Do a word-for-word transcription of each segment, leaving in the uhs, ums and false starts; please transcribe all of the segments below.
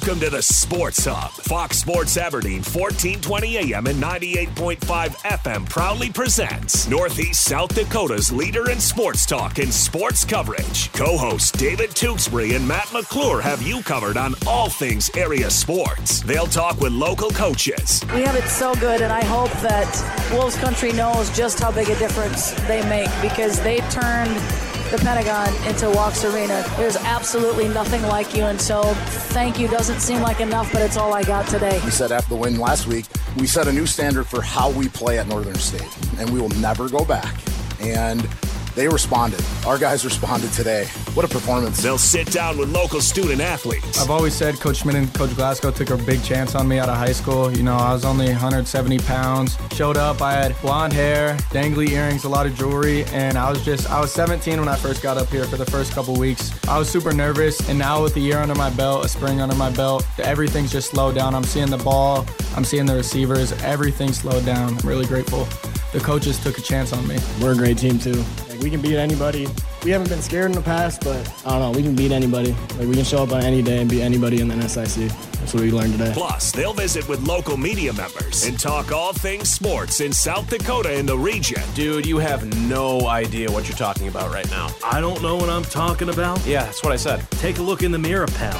Welcome to the Sports Hub. Fox Sports Aberdeen, fourteen twenty A M and ninety-eight point five F M proudly presents Northeast South Dakota's leader in sports talk and sports coverage. Co-hosts David Tewksbury and Matt McClure have you covered on all things area sports. They'll talk with local coaches. We have it so good, and I hope that Wolves Country knows just how big a difference they make, because they turned the Pentagon into Walks Arena. There's absolutely nothing like you, and so thank you doesn't seem like enough, but it's all I got today. We said after the win last week, we set a new standard for how we play at Northern State, and we will never go back. And they responded. Our guys responded today. What a performance. They'll sit down with local student athletes. I've always said Coach Schmidt and Coach Glasgow took a big chance on me out of high school. You know, I was only one hundred seventy pounds. Showed up, I had blonde hair, dangly earrings, a lot of jewelry, and I was just, I was seventeen when I first got up here for the first couple weeks. I was super nervous, and now with a year under my belt, a spring under my belt, everything's just slowed down. I'm seeing the ball, I'm seeing the receivers, everything's slowed down. I'm really grateful. The coaches took a chance on me. We're a great team, too. Like, we can beat anybody. We haven't been scared in the past, but I don't know, we can beat anybody. Like, we can show up on any day and beat anybody in the N S I C. That's what we learned today. Plus, they'll visit with local media members and talk all things sports in South Dakota and the region. Dude, you have no idea what you're talking about right now. I don't know what I'm talking about? Yeah, that's what I said. Take a look in the mirror, pal.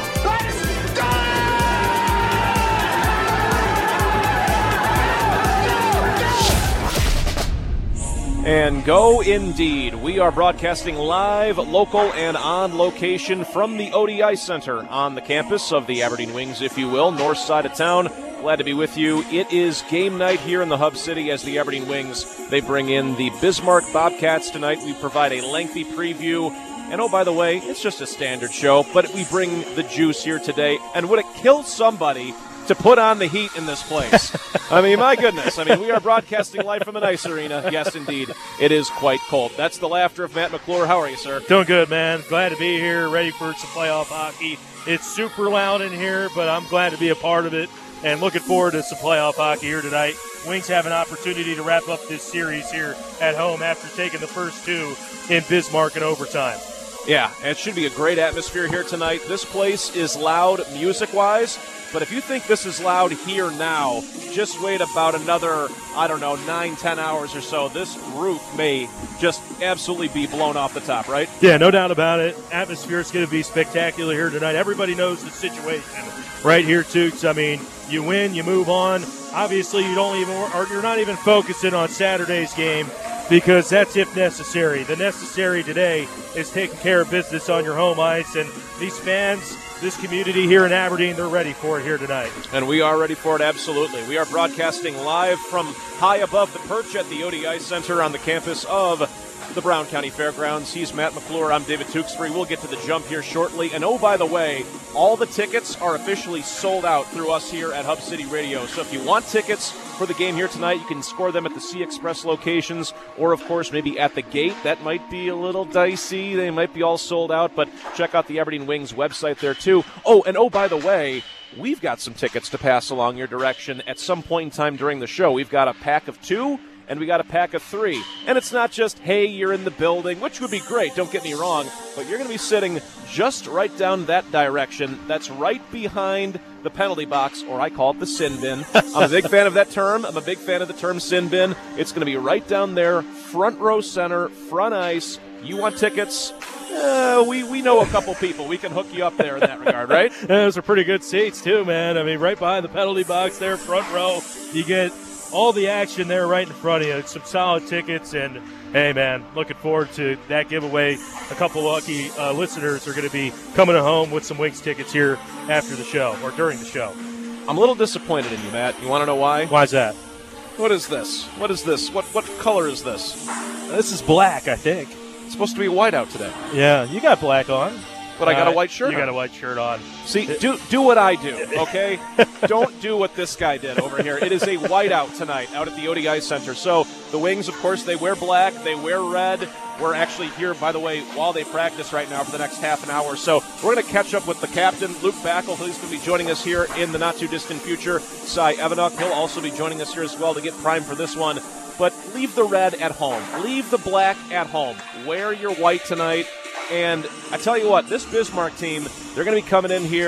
And go indeed. We are broadcasting live, local, and on location from the O D I Center on the campus of the Aberdeen Wings, if you will, north side of town. Glad to be with you. It is game night here in the Hub City as the Aberdeen Wings, they bring in the Bismarck Bobcats tonight. We provide a lengthy preview. And oh, by the way, it's just a standard show, but we bring the juice here today. And would it kill somebody to put on the heat in this place? I mean, my goodness. I mean, we are broadcasting live from an ice arena. Yes, indeed. It is quite cold. That's the laughter of Matt McClure. How are you, sir? Doing good, man. Glad to be here, ready for some playoff hockey. It's super loud in here, but I'm glad to be a part of it and looking forward to some playoff hockey here tonight. Wings have an opportunity to wrap up this series here at home after taking the first two in Bismarck in overtime. Yeah, it should be a great atmosphere here tonight. This place is loud music-wise, but if you think this is loud here now, just wait about another, I don't know, nine, ten hours or so. This roof may just absolutely be blown off the top, right? Yeah, no doubt about it. Atmosphere is going to be spectacular here tonight. Everybody knows the situation right here, Toots. I mean, you win, you move on. Obviously, you don't even, or you're not even focusing on Saturday's game, because that's if necessary. The necessary today is taking care of business on your home ice, and these fans, this community here in Aberdeen, they're ready for it here tonight. And we are ready for it, absolutely. We are broadcasting live from high above the perch at the O D I Center on the campus of the Brown County Fairgrounds. He's Matt McClure. I'm David Tewksbury. We'll get to the jump here shortly. And oh, by the way, all the tickets are officially sold out through us here at Hub City Radio. So if you want tickets for the game here tonight, you can score them at the Sea Express locations, or of course maybe at the gate. That might be a little dicey. They might be all sold out, but check out the Aberdeen Wings website there too. Oh, and oh, by the way, we've got some tickets to pass along your direction at some point in time during the show. We've got a pack of two, and we got a pack of three. And it's not just, hey, you're in the building, which would be great, don't get me wrong, but you're going to be sitting just right down that direction. That's right behind the penalty box, or I call it the sin bin. I'm a big fan of that term. I'm a big fan of the term sin bin. It's going to be right down there, front row center, front ice. You want tickets? Uh, we, we know a couple people. We can hook you up there in that regard, right? Yeah, those are pretty good seats, too, man. I mean, right behind the penalty box there, front row, you get all the action there right in front of you. It's some solid tickets, and hey, man, looking forward to that giveaway. A couple lucky uh, listeners are going to be coming home with some Wings tickets here after the show or during the show. I'm a little disappointed in you, Matt. You want to know why? Why's that? What is this? What is this? What what color is this? This is black, I think. It's supposed to be white out today. Yeah, you got black on. But uh, I got a white shirt you on. You got a white shirt on. See, do do what I do, okay? Don't do what this guy did over here. It is a whiteout tonight out at the O D I Center. So the Wings, of course, they wear black. They wear red. We're actually here, by the way, while they practice right now for the next half an hour. So we're going to catch up with the captain, Luke Backel, who's going to be joining us here in the not-too-distant future. Cy Evanuk, he'll also be joining us here as well to get primed for this one. But leave the red at home. Leave the black at home. Wear your white tonight. And I tell you what, this Bismarck team, they're going to be coming in here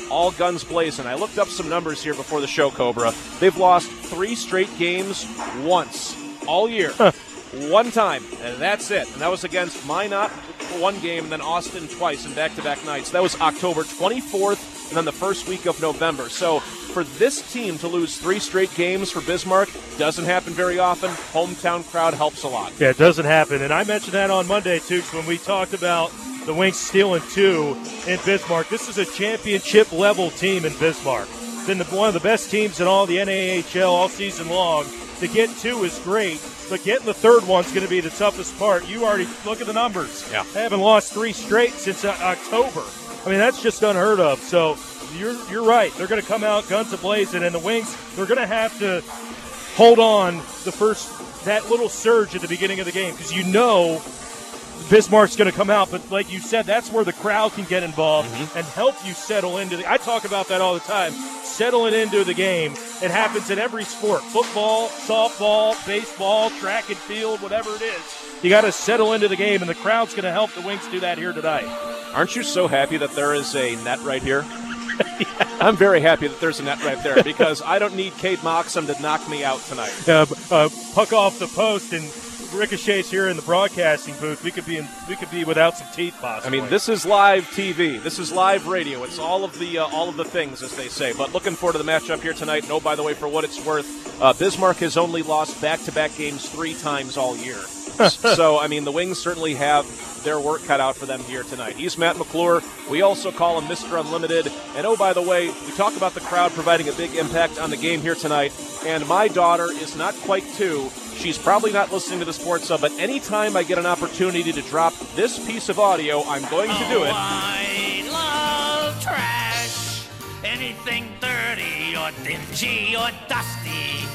all guns blazing. I looked up some numbers here before the show, Cobra. They've lost three straight games once all year. One time, and that's it. And that was against Minot for one game, and then Austin twice in back-to-back nights. That was October twenty-fourth, and then the first week of November. So for this team to lose three straight games for Bismarck doesn't happen very often. Hometown crowd helps a lot. Yeah, it doesn't happen. And I mentioned that on Monday, too, when we talked about the Wings stealing two in Bismarck. This is a championship-level team in Bismarck. It's been the, one of the best teams in all the N A H L all season long. To get two is great, but getting the third one's going to be the toughest part. You already look at the numbers. Yeah. They haven't lost three straight since uh, October. I mean, that's just unheard of. So you're you're right. They're going to come out guns a-blazing, and the Wings, they're going to have to hold on the first, that little surge at the beginning of the game, because you know Bismarck's going to come out, but like you said, that's where the crowd can get involved mm-hmm. and help you settle into the – I talk about that all the time, settling into the game. It happens in every sport, football, softball, baseball, track and field, whatever it is. You got to settle into the game, and the crowd's going to help the Wings do that here tonight. Aren't you so happy that there is a net right here? yeah. I'm very happy that there's a net right there because I don't need Cade Moxham to knock me out tonight. Uh, uh, puck off the post and – ricochets here in the broadcasting booth. We could be in, we could be without some teeth, possibly. I mean, this is live T V. This is live radio. It's all of the uh, all of the things, as they say. But looking forward to the matchup here tonight. And oh, by the way, for what it's worth, uh, Bismarck has only lost back-to-back games three times all year. So, I mean, the Wings certainly have their work cut out for them here tonight. He's Matt McClure. We also call him Mister Unlimited. And oh, by the way, we talk about the crowd providing a big impact on the game here tonight. And my daughter is not quite two. She's probably not listening to the Sports Hub, but anytime I get an opportunity to drop this piece of audio, I'm going to do it. Oh, I love trash. Anything dirty or dingy or dusty.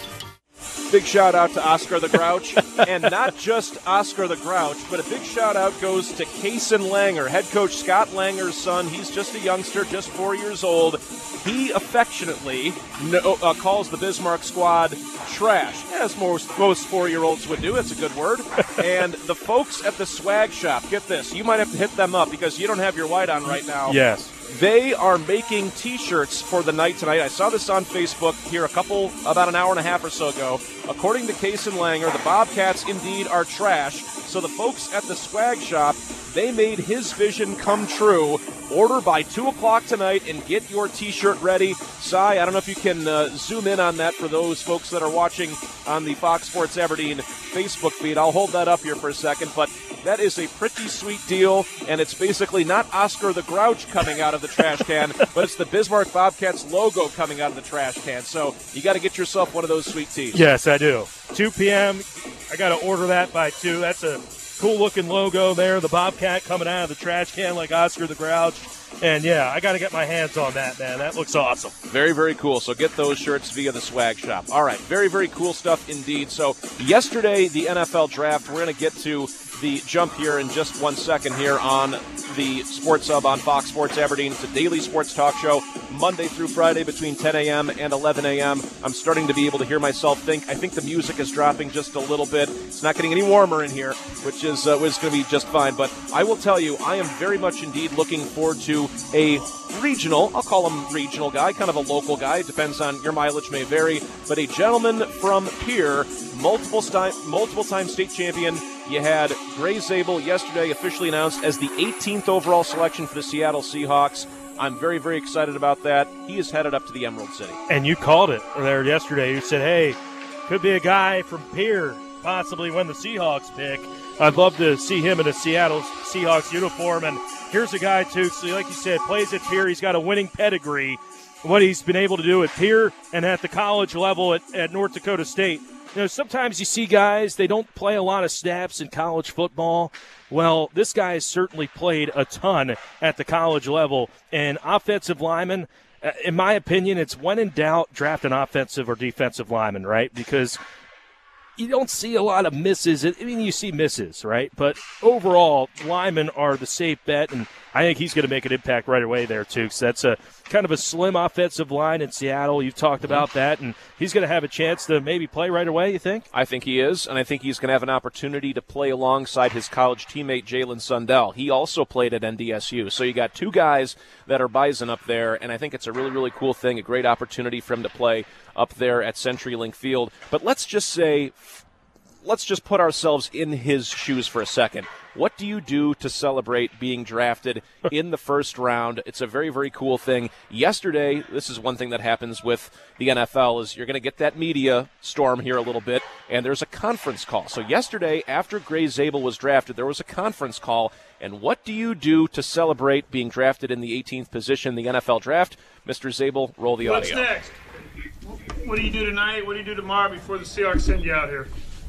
Big shout out to Oscar the Grouch, and not just Oscar the Grouch, but a big shout out goes to Kaysen Langer, head coach Scott Langer's son. He's just a youngster, just four years old. He affectionately no, uh, calls the Bismarck squad trash, as most, most four-year-olds would do. That's a good word. And the folks at the swag shop, get this, you might have to hit them up because you don't have your white on right now. Yes. They are making T-shirts for the night tonight. I saw this on Facebook here a couple, about an hour and a half or so ago. According to Kaysen Langer, the Bobcats indeed are trash. So the folks at the swag shop, they made his vision come true. Order by two o'clock tonight and get your T-shirt ready. Cy, I don't know if you can uh, zoom in on that for those folks that are watching on the Fox Sports Aberdeen Facebook feed. I'll hold that up here for a second, but that is a pretty sweet deal, and it's basically not Oscar the Grouch coming out of the trash can, but it's the Bismarck Bobcats logo coming out of the trash can. So you got to get yourself one of those sweet tees. Yes, I do. two p.m. I got to order that by two. That's a cool-looking logo there, the Bobcat coming out of the trash can like Oscar the Grouch. And, yeah, I got to get my hands on that, man. That looks awesome. Very, very cool. So get those shirts via the swag shop. All right, very, very cool stuff indeed. So yesterday, the N F L draft, we're going to get to the jump here in just one second here on the Sports Hub on Fox Sports Aberdeen. It's a daily sports talk show, Monday through Friday between ten a.m. and eleven a.m. I'm starting to be able to hear myself think. I think the music is dropping just a little bit. It's not getting any warmer in here, which is, uh, is going to be just fine. But I will tell you, I am very much indeed looking forward to a regional, I'll call him regional guy, kind of a local guy. It depends on your mileage may vary. But a gentleman from Pierre, multiple time, multiple time state champion. You had Gray Zabel yesterday officially announced as the eighteenth overall selection for the Seattle Seahawks. I'm very, very excited about that. He is headed up to the Emerald City. And you called it there yesterday. You said, hey, could be a guy from Pierre possibly win the Seahawks pick. I'd love to see him in a Seattle Seahawks uniform. And here's a guy, too, so like you said, plays at Pierre. He's got a winning pedigree. What he's been able to do at Pierre and at the college level at, at North Dakota State. You know, sometimes you see guys, they don't play a lot of snaps in college football. Well, this guy has certainly played a ton at the college level. And offensive lineman, in my opinion, it's when in doubt, draft an offensive or defensive lineman, right? Because you don't see a lot of misses. I mean, you see misses, right? But overall, linemen are the safe bet. And I think he's going to make an impact right away there, too, because that's a kind of a slim offensive line in Seattle. You've talked about that, and he's going to have a chance to maybe play right away, you think? I think he is, and I think he's going to have an opportunity to play alongside his college teammate Jalen Sundell. He also played at N D S U. So you got two guys that are Bison up there, and I think it's a really, really cool thing, a great opportunity for him to play up there at CenturyLink Field. But let's just say, let's just put ourselves in his shoes for a second. What do you do to celebrate being drafted in the first round? It's a very, very cool thing. Yesterday, this is one thing that happens with the N F L, is you're going to get that media storm here a little bit, and there's a conference call. So yesterday, after Gray Zabel was drafted, there was a conference call. And what do you do to celebrate being drafted in the eighteenth position in the N F L draft? Mister Zabel, roll the audio. What's next? What do you do tonight? What do you do tomorrow before the Seahawks send you out here?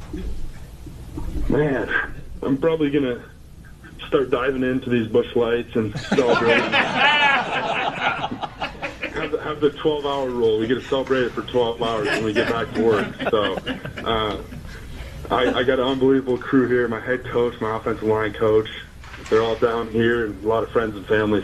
Man, I'm probably going to start diving into these Busch Lights and celebrate. have, the, have the twelve-hour rule. We get to celebrate it for twelve hours when we get back to work. So uh, I, I got an unbelievable crew here. My head coach, my offensive line coach. They're all down here, and a lot of friends and family.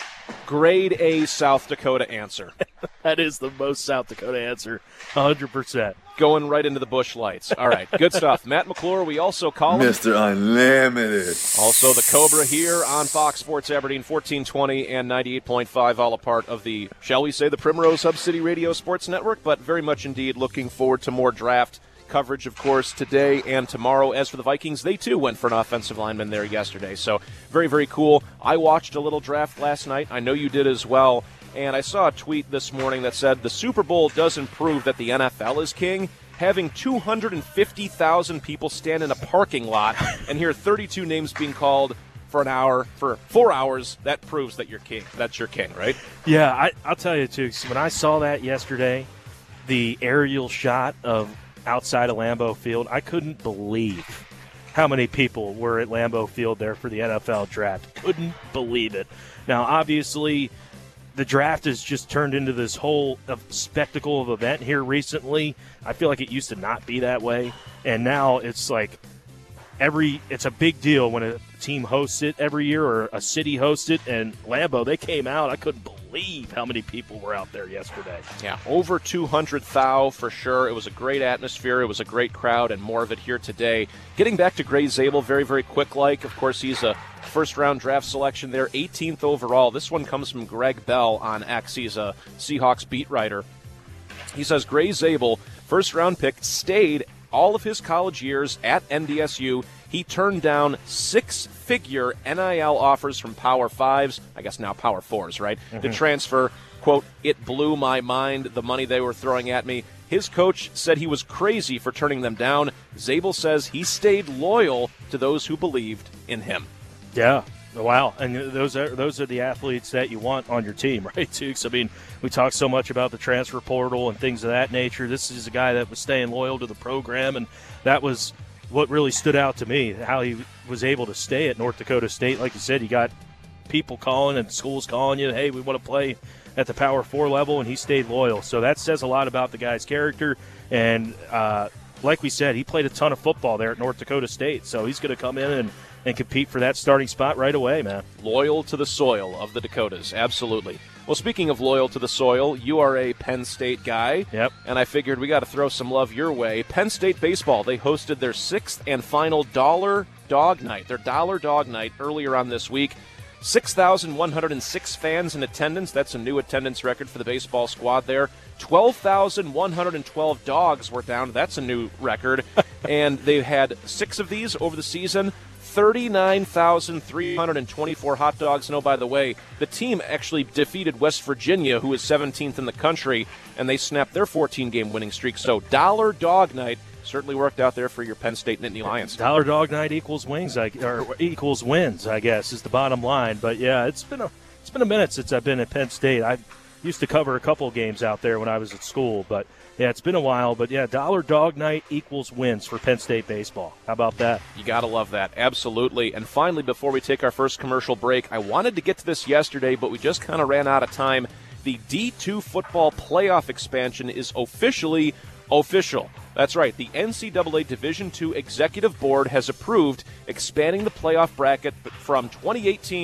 Grade A South Dakota answer. That is the most South Dakota answer, one hundred percent. Going right into the Busch Lights. All right, good stuff. Matt McClure, we also call him Mister Unlimited. Also the Cobra here on Fox Sports Aberdeen, fourteen twenty and ninety-eight point five, all a part of the, shall we say, the Primrose Hub City Radio Sports Network, but very much indeed looking forward to more draft coverage, of course, today and tomorrow. As for the Vikings, they too went for an offensive lineman there yesterday. So very, very cool. I watched a little draft last night. I know you did as well. And I saw a tweet this morning that said the Super Bowl doesn't prove that the N F L is king. Having two hundred fifty thousand people stand in a parking lot and hear thirty-two names being called for an hour, for four hours, that proves that you're king. That's your king, right? Yeah, I, I'll tell you, too, when I saw that yesterday, the aerial shot of outside of Lambeau Field, I couldn't believe how many people were at Lambeau Field there for the N F L draft. Couldn't believe it. Now, obviously, the draft has just turned into this whole spectacle of event here recently. I feel like it used to not be that way, and now it's like every it's a big deal when a team hosts it every year or a city hosts it. And Lambeau, they came out. I couldn't believe how many people were out there yesterday. Yeah, over two hundred thousand for sure. It was a great atmosphere. It was a great crowd, and more of it here today. Getting back to Gray Zabel, very, very quick-like. Of course, he's a first-round draft selection there, eighteenth overall. This one comes from Greg Bell on X. He's a Seahawks beat writer. He says Gray Zabel, first-round pick, stayed all of his college years at N D S U. He turned down six-figure N I L offers from Power Fives, I guess now Power Fours, right, mm-hmm. to transfer. Quote, it blew my mind, the money they were throwing at me. His coach said he was crazy for turning them down. Zabel says he stayed loyal to those who believed in him. Yeah. Wow. And those are those are the athletes that you want on your team, right, Tukes? I mean, we talk so much about the transfer portal and things of that nature. This is a guy that was staying loyal to the program, and that was what really stood out to me, how he was able to stay at North Dakota State. Like you said, you got people calling and schools calling you, hey, we want to play at the Power Four level, and he stayed loyal. So that says a lot about the guy's character. And uh, like we said, he played a ton of football there at North Dakota State, so he's going to come in and and compete for that starting spot right away, man. Loyal to the soil of the Dakotas, absolutely. Well, speaking of loyal to the soil, you are a Penn State guy. Yep. And I figured we got to throw some love your way. Penn State baseball, they hosted their sixth and final Dollar Dog Night, their Dollar Dog Night earlier on this week. six thousand one hundred six fans in attendance. That's a new attendance record for the baseball squad there. twelve thousand one hundred twelve dogs were down. That's a new record. And they've had six of these over the season. thirty-nine thousand three hundred twenty-four hot dogs. And oh, by the way, the team actually defeated West Virginia, who is seventeenth in the country, and they snapped their fourteen-game winning streak. So Dollar Dog Night certainly worked out there for your Penn State Nittany Lions. Dollar Dog Night equals wings, I, or equals wins, I guess, is the bottom line. But yeah, it's been a it's been a minute since I've been at Penn State. I used to cover a couple of games out there when I was at school, but yeah, it's been a while. But yeah, Dollar Dog Night equals wins for Penn State baseball. How about that? You gotta love that, absolutely. And finally, before we take our first commercial break, I wanted to get to this yesterday, but we just kind of ran out of time. The D two football playoff expansion is officially official. That's right. The N C double A Division two Executive Board has approved expanding the playoff bracket from twenty-eight teams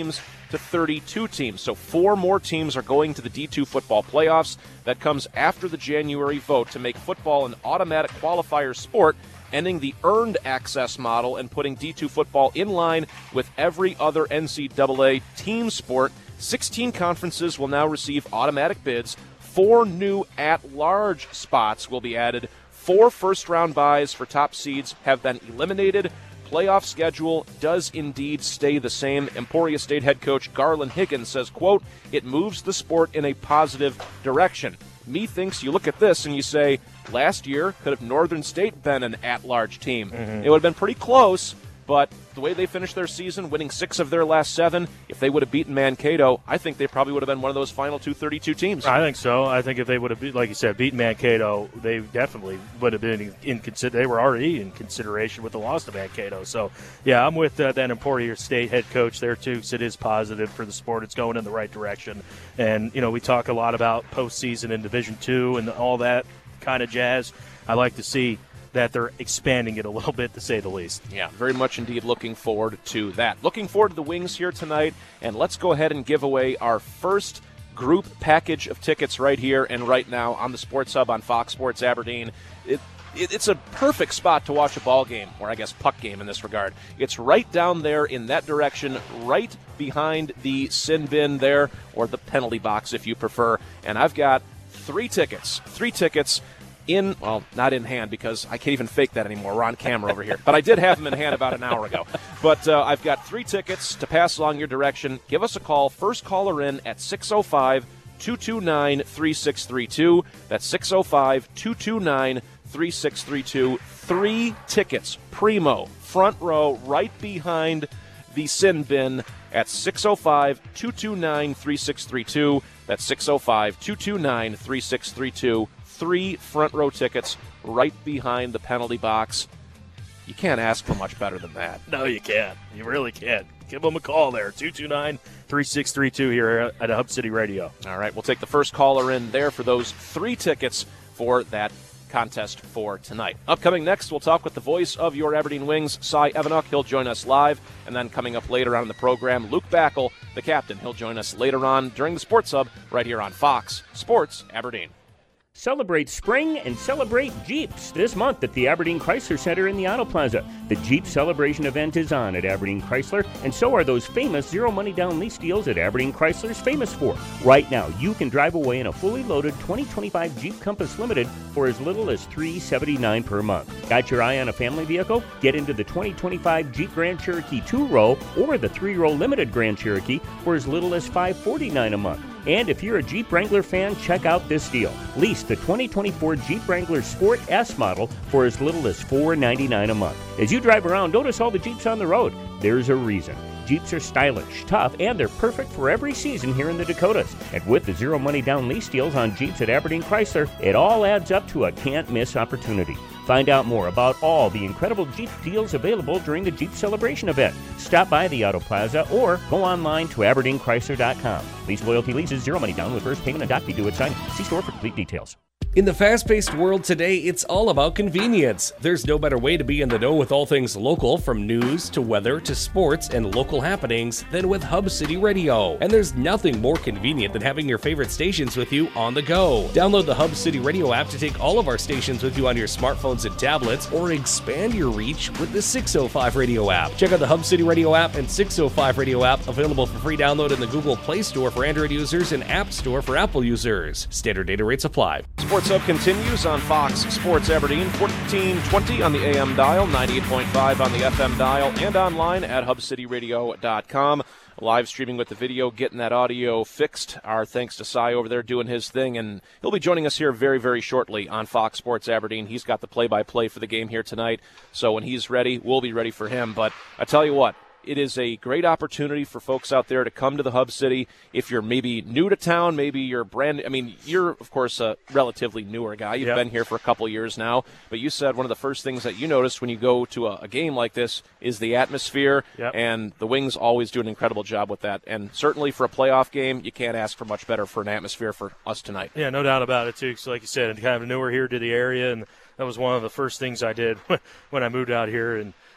to thirty-two teams. So four more teams are going to the D two football playoffs. That comes after the January vote to make football an automatic qualifier sport, ending the earned access model and putting D two football in line with every other N C double A team sport. sixteen conferences will now receive automatic bids. Four new at-large spots will be added. Four first-round byes for top seeds have been eliminated. Playoff schedule does indeed stay the same. Emporia State head coach Garland Higgins says, quote, it moves the sport in a positive direction. Methinks you look at this and you say, last year, could have Northern State been an at-large team? Mm-hmm. It would have been pretty close, but the way they finished their season, winning six of their last seven, if they would have beaten Mankato, I think they probably would have been one of those final two thirty-two teams. I think so. I think if they would have, be, like you said, beaten Mankato, they definitely would have been in, in consider. They were already in consideration with the loss to Mankato. So, yeah, I'm with uh, that Emporia State head coach there too. Because it is positive for the sport. It's going in the right direction. And you know, we talk a lot about postseason in Division Two and all that kind of jazz. I like to see that they're expanding it a little bit, to say the least. Yeah, very much indeed looking forward to that. Looking forward to the Wings here tonight, and let's go ahead and give away our first group package of tickets right here and right now on the Sports Hub on Fox Sports Aberdeen. It, it, it's a perfect spot to watch a ball game, or I guess puck game in this regard. It's right down there in that direction, right behind the sin bin there, or the penalty box if you prefer. And I've got three tickets, three tickets in, well, not in hand because I can't even fake that anymore. We're on camera over here. But I did have them in hand about an hour ago. But uh, I've got three tickets to pass along your direction. Give us a call. First caller in at six oh five, two two nine, three six three two. That's six oh five, two two nine, three six three two. Three tickets. Primo. Front row right behind the sin bin at six oh five, two two nine, three six three two. That's six oh five, two two nine, three six three two. Three front row tickets right behind the penalty box. You can't ask for much better than that. No, you can't. You really can't. Give them a call there, two two nine, three six three two here at Hub City Radio. All right, we'll take the first caller in there for those three tickets for that contest for tonight. Upcoming next, we'll talk with the voice of your Aberdeen Wings, Cy Evanuk. He'll join us live. And then coming up later on in the program, Luke Backel, the captain. He'll join us later on during the Sports Hub right here on Fox Sports Aberdeen. Celebrate spring and celebrate Jeeps this month at the Aberdeen Chrysler Center in the Auto Plaza. The Jeep Celebration event is on at Aberdeen Chrysler, and so are those famous zero money down lease deals that Aberdeen Chrysler's famous for. Right now, you can drive away in a fully loaded twenty twenty-five Jeep Compass Limited for as little as three hundred seventy-nine dollars per month. Got your eye on a family vehicle? Get into the twenty twenty-five Jeep Grand Cherokee two-row or the three-row Limited Grand Cherokee for as little as five hundred forty-nine dollars a month. And if you're a Jeep Wrangler fan, check out this deal. Lease the twenty twenty-four Jeep Wrangler Sport S model for as little as four hundred ninety-nine dollars a month. As you drive around, notice all the Jeeps on the road. There's a reason. Jeeps are stylish, tough, and they're perfect for every season here in the Dakotas. And with the zero money down lease deals on Jeeps at Aberdeen Chrysler, it all adds up to a can't-miss opportunity. Find out more about all the incredible Jeep deals available during the Jeep Celebration event. Stop by the Auto Plaza or go online to aberdeen chrysler dot com. Lease loyalty leases, zero money down with first payment and doc fee due at signing. See store for complete details. In the fast-paced world today, it's all about convenience. There's no better way to be in the know with all things local, from news to weather to sports and local happenings, than with Hub City Radio. And there's nothing more convenient than having your favorite stations with you on the go. Download the Hub City Radio app to take all of our stations with you on your smartphones and tablets, or expand your reach with the six oh five Radio app. Check out the Hub City Radio app and six oh five Radio app, available for free download in the Google Play Store for Android users and App Store for Apple users. Standard data rates apply. Sports Hub continues on Fox Sports Aberdeen, fourteen twenty on the A M dial, ninety-eight point five on the F M dial, and online at hub city radio dot com. Live streaming with the video, getting that audio fixed. Our thanks to Cy over there doing his thing, and he'll be joining us here very, very shortly on Fox Sports Aberdeen. He's got the play-by-play for the game here tonight, so when he's ready, we'll be ready for him. But I tell you what, it is a great opportunity for folks out there to come to the Hub City. If you're maybe new to town, maybe you're brand, I mean, you're, of course, a relatively newer guy. You've yep. been here for a couple years now. But you said one of the first things that you notice when you go to a, a game like this is the atmosphere. Yep. And the Wings always do an incredible job with that. And certainly for a playoff game, you can't ask for much better for an atmosphere for us tonight. Yeah, no doubt about it, too. So like you said, kind of newer here to the area, and that was one of the first things I did when I moved out here. And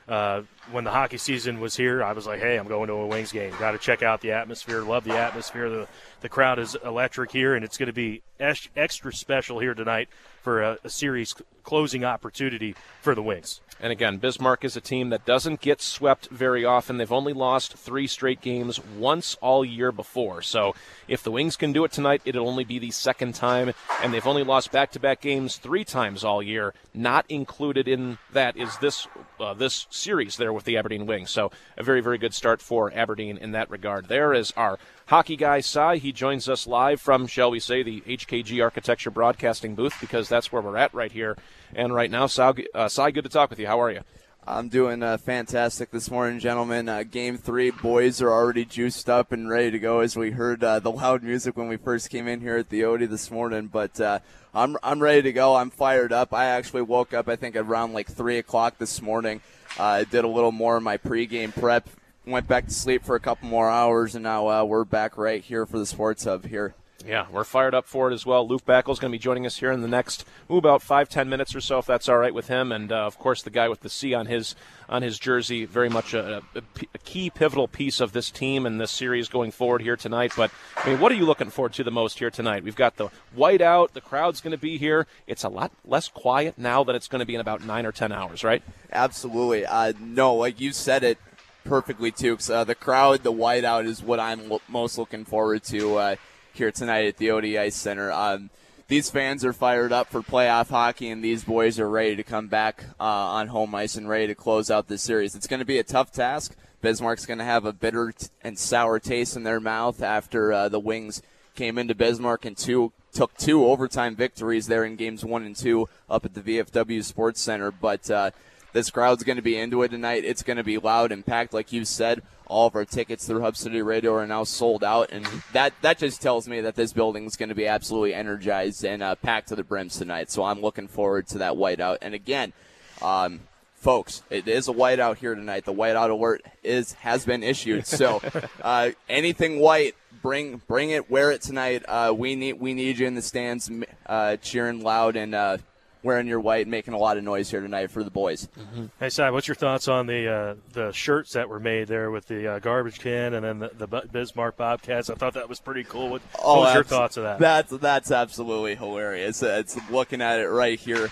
Uh, when the hockey season was here, I was like, hey, I'm going to a Wings game. Got to check out the atmosphere. Love the atmosphere. The, the crowd is electric here, and it's going to be ex- extra special here tonight for a, a series closing opportunity for the Wings. And again, Bismarck is a team that doesn't get swept very often. They've only lost three straight games once all year before. So if the Wings can do it tonight, it'll only be the second time. And they've only lost back-to-back games three times all year. Not included in that is this uh, this series there with the Aberdeen Wings. So a very, very good start for Aberdeen in that regard. There is our hockey guy, Cy. He joins us live from, shall we say, the H K G Architecture Broadcasting booth, because that's where we're at right here. And right now, Cy, uh, Cy, good to talk with you. How are you? I'm doing uh, fantastic this morning, gentlemen. Uh, game three, boys are already juiced up and ready to go, as we heard uh, the loud music when we first came in here at the Odie this morning. But uh, I'm I'm ready to go. I'm fired up. I actually woke up, I think, around like three o'clock this morning. I uh, did a little more of my pregame prep, went back to sleep for a couple more hours, and now uh, we're back right here for the Sports Hub here. Yeah, we're fired up for it as well. Luke Backel's going to be joining us here in the next, ooh, about five, ten minutes or so, if that's all right with him. And, uh, of course, the guy with the C on his on his jersey, very much a, a, a key pivotal piece of this team and this series going forward here tonight. But, I mean, what are you looking forward to the most here tonight? We've got the white out. The crowd's going to be here. It's a lot less quiet now than it's going to be in about nine or ten hours, right? Absolutely. Uh, no, like you said it perfectly, too. Uh, the crowd, the white out is what I'm lo- most looking forward to uh, here tonight at the Odie Ice Center. Um, these fans are fired up for playoff hockey, and these boys are ready to come back uh, on home ice and ready to close out this series. It's going to be a tough task. Bismarck's going to have a bitter t- and sour taste in their mouth after uh, the Wings came into Bismarck and two, took two overtime victories there in games one and two up at the V F W Sports Center. But uh, this crowd's going to be into it tonight. It's going to be loud and packed, like you said. All of our tickets through Hub City Radio are now sold out, and that, that just tells me that this building is going to be absolutely energized and uh, packed to the brims tonight. So I'm looking forward to that whiteout. And again, um, folks, it is a whiteout here tonight. The whiteout alert is has been issued. So uh, anything white, bring bring it, wear it tonight. Uh, we need we need you in the stands, uh, cheering loud and uh, wearing your white, making a lot of noise here tonight for the boys. Mm-hmm. Hey, Si, what's your thoughts on the uh, the shirts that were made there with the uh, garbage can and then the, the Bismarck Bobcats? I thought that was pretty cool. What, oh, what was your thoughts of that? That's that's absolutely hilarious. It's looking at it right here.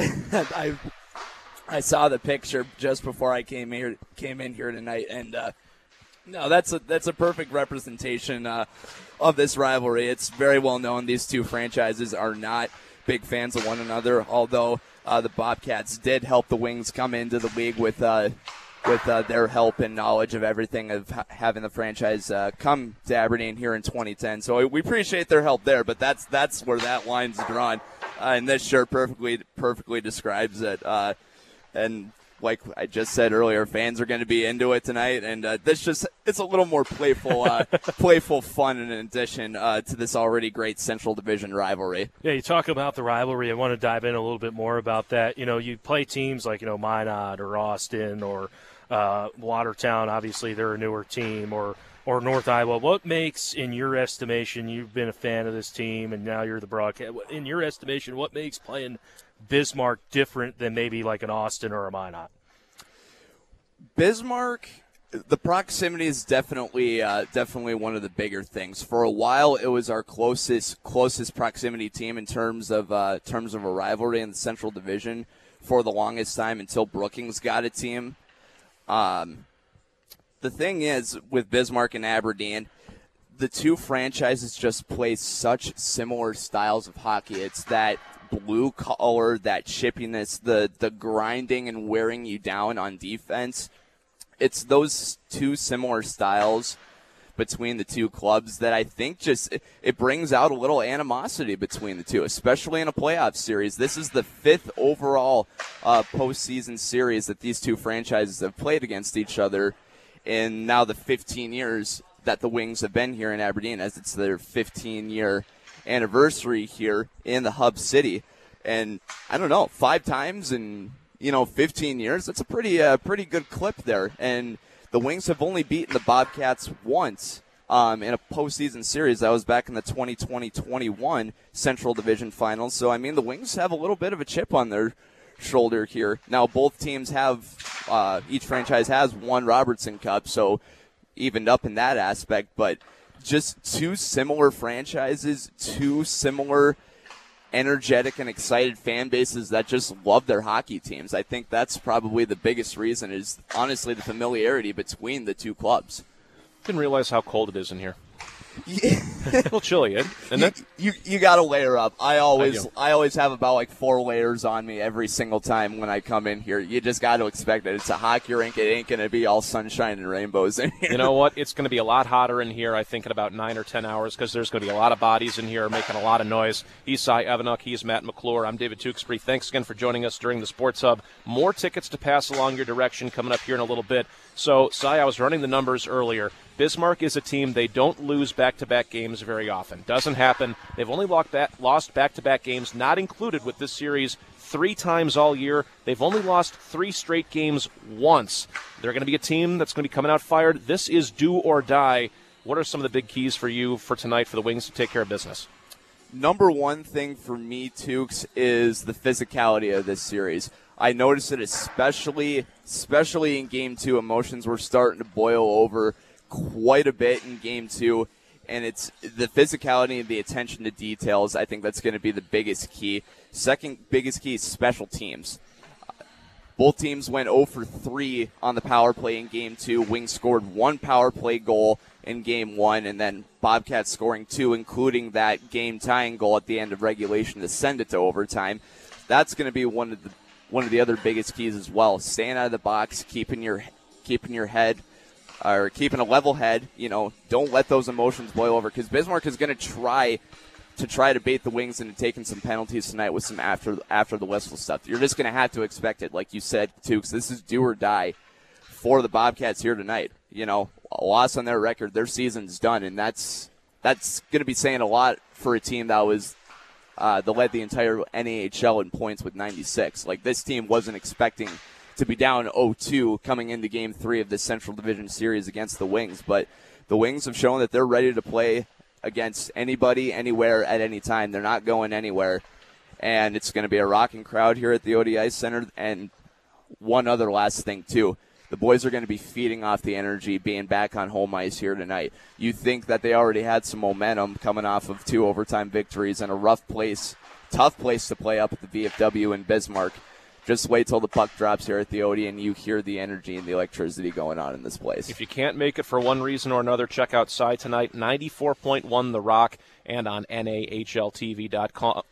I I saw the picture just before I came here came in here tonight, and uh, no, that's a that's a perfect representation uh, of this rivalry. It's very well known these two franchises are not big fans of one another, although uh, the Bobcats did help the Wings come into the league with uh, with uh, their help and knowledge of everything of ha- having the franchise uh, come to Aberdeen here in twenty ten. So we appreciate their help there, but that's that's where that line's drawn, uh, and this shirt perfectly perfectly describes it. Uh, and like I just said earlier, fans are going to be into it tonight, and uh, this just it's a little more playful, uh, playful fun in addition uh, to this already great Central Division rivalry. Yeah, you talk about the rivalry. I want to dive in a little bit more about that. You know, you play teams like you know Minot or Austin or uh, Watertown. Obviously, they're a newer team, or or North Iowa. What makes, in your estimation, you've been a fan of this team, and now you're the broadcast. In your estimation, what makes playing Bismarck different than maybe like an Austin or a Minot? Bismarck, the proximity is definitely uh, definitely one of the bigger things. For a while, it was our closest closest proximity team in terms of uh, terms of a rivalry in the Central Division for the longest time until Brookings got a team. Um, the thing is, with Bismarck and Aberdeen, the two franchises just play such similar styles of hockey. It's that blue collar, that chippiness, the the grinding and wearing you down on defense. It's those two similar styles between the two clubs that I think just it, it brings out a little animosity between the two, especially in a playoff series. This is the fifth overall uh, postseason series that these two franchises have played against each other in now the fifteen years that the Wings have been here in Aberdeen, as it's their fifteen-year anniversary here in the Hub City. And I don't know, five times in, you know, fifteen years, that's a pretty uh, pretty good clip there. And the Wings have only beaten the Bobcats once um, in a postseason series. That was back in the twenty twenty twenty-one Central Division Finals. So, I mean, the Wings have a little bit of a chip on their shoulder here. Now, both teams have uh, each franchise has one Robertson Cup, so evened up in that aspect. But just two similar franchises, two similar energetic and excited fan bases that just love their hockey teams. I think that's probably the biggest reason is honestly the familiarity between the two clubs. Didn't realize how cold it is in here. Yeah. A little chilly, eh? And you, you you got to layer up. I always I, I always have about like four layers on me every single time when I come in here. You just got to expect it. It's a hockey rink. It ain't going to be all sunshine and rainbows in here. You know what? It's going to be a lot hotter in here, I think, in about nine or ten hours because there's going to be a lot of bodies in here making a lot of noise. He's Cy Evanuk. He's Matt McClure. I'm David Tewksbury. Thanks again for joining us during the Sports Hub. More tickets to pass along your direction coming up here in a little bit. So, Cy, I was running the numbers earlier. Bismarck is a team, they don't lose back-to-back games very often. Doesn't happen. They've only lost back-to-back games, not included with this series, three times all year. They've only lost three straight games once. They're going to be a team that's going to be coming out fired. This is do or die. What are some of the big keys for you for tonight for the Wings to take care of business? Number one thing for me, Tukes, is the physicality of this series. I noticed it especially, especially in Game two. Emotions were starting to boil over quite a bit in Game two, and it's the physicality and the attention to details. I think that's going to be the biggest key. Second biggest key is special teams. Both teams went zero for three on the power play in Game two. Wings scored one power play goal in Game one, and then Bobcats scoring two, including that game-tying goal at the end of regulation to send it to overtime. That's going to be one of the one of the other biggest keys as well. Staying out of the box, keeping your keeping your head, or keeping a level head. You know, don't let those emotions boil over, because Bismarck is going to try to try to bait the Wings into taking some penalties tonight with some after after the whistle stuff. You're just going to have to expect it, like you said, Tukes. This is do or die for the Bobcats here tonight. You know, a loss on their record, their season's done, and that's that's going to be saying a lot for a team that was uh, that led the entire N A H L in points with ninety-six. Like, this team wasn't expecting to be down oh two coming into Game three of this Central Division Series against the Wings, but the Wings have shown that they're ready to play against anybody, anywhere, at any time. They're not going anywhere, and it's going to be a rocking crowd here at the O D Ice Center. And one other last thing, too. The boys are going to be feeding off the energy being back on home ice here tonight. You think that they already had some momentum coming off of two overtime victories and a rough place, tough place to play up at the V F W in Bismarck. Just wait till the puck drops here at the O D and you hear the energy and the electricity going on in this place. If you can't make it for one reason or another, check out Cy tonight, ninety-four point one The Rock, and on N A H L T V dot com.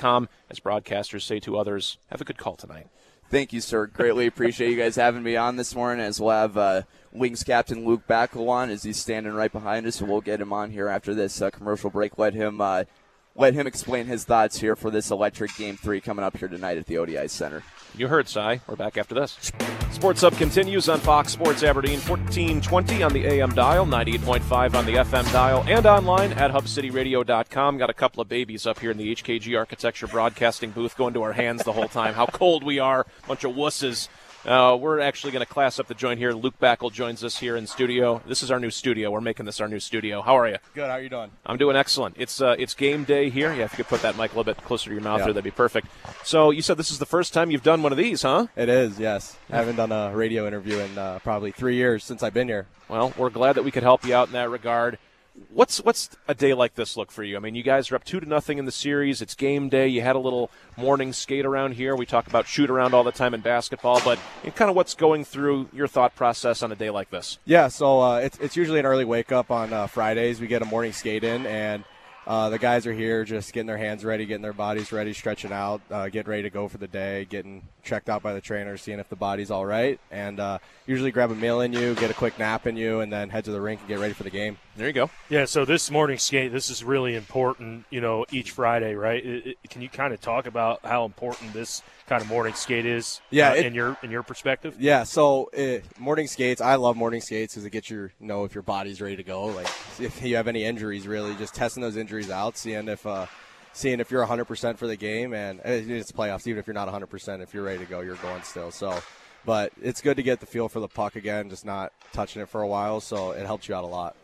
As broadcasters say to others, have a good call tonight. Thank you, sir. Greatly appreciate you guys having me on this morning, as we'll have uh, Wings captain Luke Backel on as he's standing right behind us, so we'll get him on here after this uh, commercial break. Let him uh, let him explain his thoughts here for this electric Game three coming up here tonight at the O D Ice Center. You heard, Cy. We're back after this. Sports Hub continues on Fox Sports Aberdeen, fourteen twenty on the A M dial, ninety-eight point five on the F M dial, and online at hub city radio dot com. Got a couple of babies up here in the H K G Architecture broadcasting booth going to our hands the whole time. How cold we are. Bunch of wusses. Uh, we're actually going to class up the joint here. Luke Backel joins us here in studio. This is our new studio. We're making this our new studio. How are you? Good. How are you doing? I'm doing excellent. It's uh, it's game day here. Yeah, if you could put that mic a little bit closer to your mouth yeah. there, that'd be perfect. So you said this is the first time you've done one of these, huh? It is, yes. I haven't done a radio interview in uh, probably three years since I've been here. Well, we're glad that we could help you out in that regard. What's what's a day like this look for you? I mean, you guys are up two to nothing in the series. It's game day. You had a little morning skate around here. We talk about shoot around all the time in basketball, but kind of what's going through your thought process on a day like this? Yeah, so uh, it's it's usually an early wake up on uh, Fridays. We get a morning skate in, and uh, the guys are here just getting their hands ready, getting their bodies ready, stretching out, uh, getting ready to go for the day, getting checked out by the trainer, seeing if the body's all right, and uh, usually grab a meal in you, get a quick nap in you, and then head to the rink and get ready for the game. There you go. Yeah, so this morning skate, this is really important, you know, each Friday, right? It, it, can you kind of talk about how important this kind of morning skate is yeah, uh, it, in your in your perspective? Yeah, so uh, morning skates, I love morning skates because it gets your, you know, if your body's ready to go. Like, if you have any injuries, really, just testing those injuries out, seeing if uh, seeing if you're one hundred percent for the game, and it's playoffs, even if you're not one hundred percent, if you're ready to go, you're going still. So, but it's good to get the feel for the puck again, just not touching it for a while, so it helps you out a lot.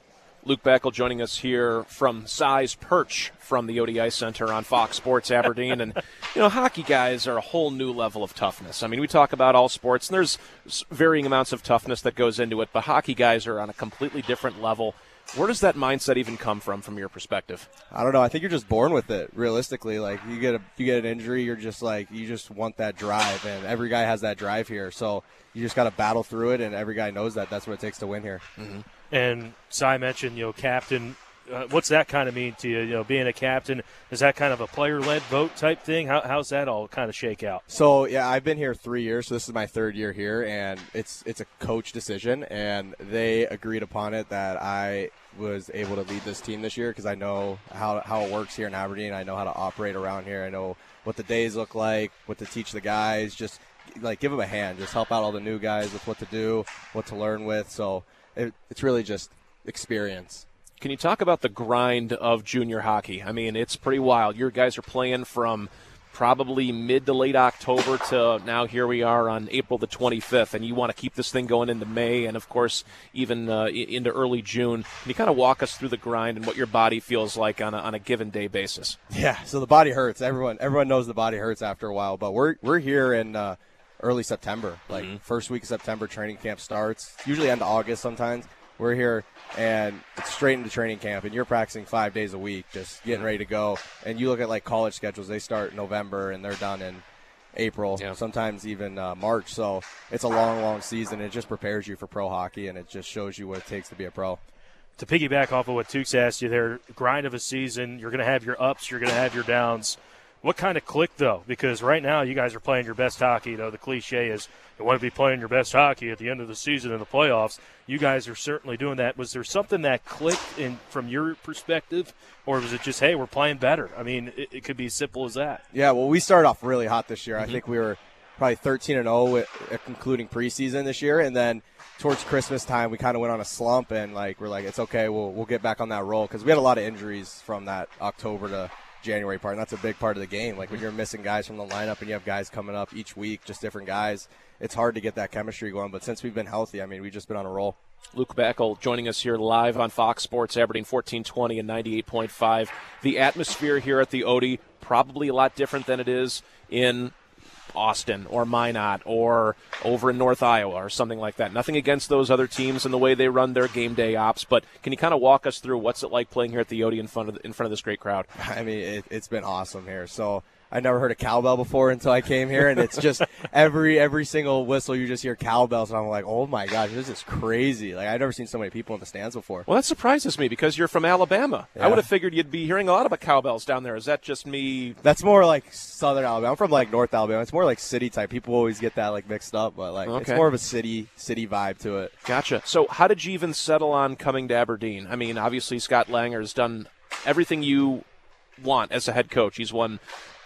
Luke Backel joining us here from Size Perch from the O D I Center on Fox Sports Aberdeen. And, you know, hockey guys are a whole new level of toughness. I mean, we talk about all sports, and there's varying amounts of toughness that goes into it, but hockey guys are on a completely different level. Where does that mindset even come from, from your perspective? I don't know. I think you're just born with it, realistically. Like, you get a you get an injury, you're just like, you just want that drive, and every guy has that drive here. So you just got to battle through it, and every guy knows that. That's what it takes to win here. Mm-hmm. And Cy mentioned, you know, captain. Uh, what's that kind of mean to you? You know, being a captain, is that kind of a player-led vote type thing? How, how's that all kind of shake out? So yeah, I've been here three years, so this is my third year here, and it's it's a coach decision, and they agreed upon it that I was able to lead this team this year because I know how how it works here in Aberdeen. I know how to operate around here. I know what the days look like, what to teach the guys. Just like give them a hand, just help out all the new guys with what to do, what to learn with. So it, it's really just experience. Can you talk about the grind of junior hockey? I mean, it's pretty wild. Your guys are playing from probably mid to late October to now here we are on April the twenty-fifth, and you want to keep this thing going into May and, of course, even uh, into early June. Can you kind of walk us through the grind and what your body feels like on a, on a given day basis? Yeah, so the body hurts. Everyone everyone knows the body hurts after a while, but we're we're here in uh, early September. Like, mm-hmm. First week of September, training camp starts, usually end of August sometimes. We're here, and it's straight into training camp, and you're practicing five days a week, just getting ready to go. And you look at, like, college schedules. They start in November, and they're done in April, yeah. sometimes even uh, March. So it's a long, long season. It just prepares you for pro hockey, and it just shows you what it takes to be a pro. To piggyback off of what Tukes asked you there, grind of a season, you're going to have your ups, you're going to have your downs. What kind of click, though? Because right now you guys are playing your best hockey. You know, the cliche is you want to be playing your best hockey at the end of the season in the playoffs. You guys are certainly doing that. Was there something that clicked in from your perspective, or was it just, hey, we're playing better? I mean, it, it could be as simple as that. Yeah, well, we started off really hot this year. Mm-hmm. I think we were probably thirteen and oh, including preseason this year, and then towards Christmas time, we kind of went on a slump, and like we're like, it's okay, we'll we'll get back on that roll because we had a lot of injuries from that October to January part, and that's a big part of the game. Like when you're missing guys from the lineup and you have guys coming up each week, just different guys, it's hard to get that chemistry going. But since we've been healthy, I mean, we've just been on a roll. Luke Backel joining us here live on Fox Sports Aberdeen fourteen twenty and ninety-eight point five. The atmosphere here at the O D, probably a lot different than it is in Austin or Minot or over in North Iowa or something like that. Nothing against those other teams and the way they run their game day ops, but can you kind of walk us through what's it like playing here at the O D in front of the, in front of this great crowd? I mean, it, it's been awesome here. So I never heard a cowbell before until I came here, and it's just every every single whistle you just hear cowbells, and I'm like, oh my gosh, this is crazy. Like I've never seen so many people in the stands before. Well, that surprises me because you're from Alabama. Yeah. I would have figured you'd be hearing a lot about cowbells down there. Is that just me? That's more like Southern Alabama. I'm from like North Alabama. It's more like city type. People always get that like mixed up, but like okay. It's more of a city city vibe to it. Gotcha. So how did you even settle on coming to Aberdeen? I mean, obviously Scott Langer has done everything you want as a head coach. He's won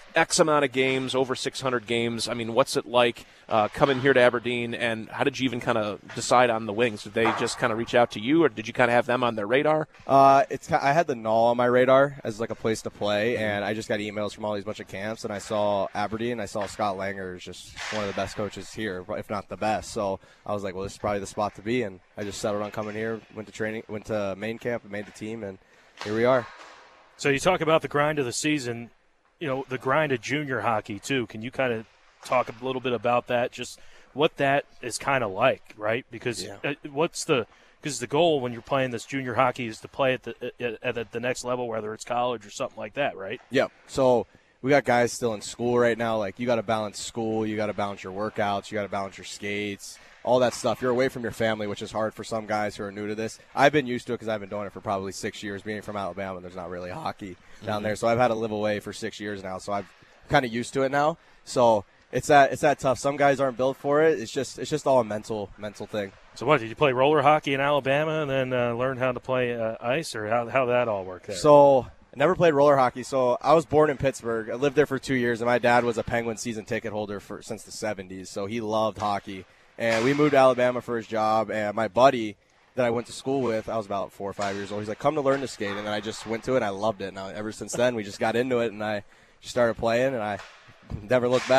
X amount of games, over six hundred games. I mean, what's it like uh, coming here to Aberdeen, and how did you even kind of decide on the Wings? Did they just kind of reach out to you, or did you kind of have them on their radar? Uh, it's I had the Null on my radar as like a place to play, and I just got emails from all these bunch of camps, and I saw Aberdeen, I saw Scott Langer is just one of the best coaches here, if not the best. So I was like, well, this is probably the spot to be, and I just settled on coming here, went to training, went to main camp, and made the team, and here we are. So you talk about the grind of the season. You know, the grind of junior hockey, too. Can you kind of talk a little bit about that, just what that is kind of like, right? Because yeah. what's the – because the goal when you're playing this junior hockey is to play at the at, at the next level, whether it's college or something like that, right? Yep. So we got guys still in school right now. Like, you got to balance school. You got to balance your workouts. You got to balance your skates, all that stuff. You're away from your family, which is hard for some guys who are new to this. I've been used to it because I've been doing it for probably six years, being from Alabama. There's not really hockey down mm-hmm. there. So I've had to live away for six years now. So I've kind of used to it now. So it's that it's that tough. Some guys aren't built for it. It's just it's just all a mental mental thing. So what, did you play roller hockey in Alabama and then uh, learn how to play uh, ice, or how how that all worked there? So I never played roller hockey. So I was born in Pittsburgh. I lived there for two years, and my dad was a Penguin season ticket holder for since the seventies. So he loved hockey. And we moved to Alabama for his job, and my buddy that I went to school with, I was about four or five years old, he's like, come to learn to skate. And then I just went to it, and I loved it. And I, ever since then, we just got into it, and I just started playing, and I never looked back.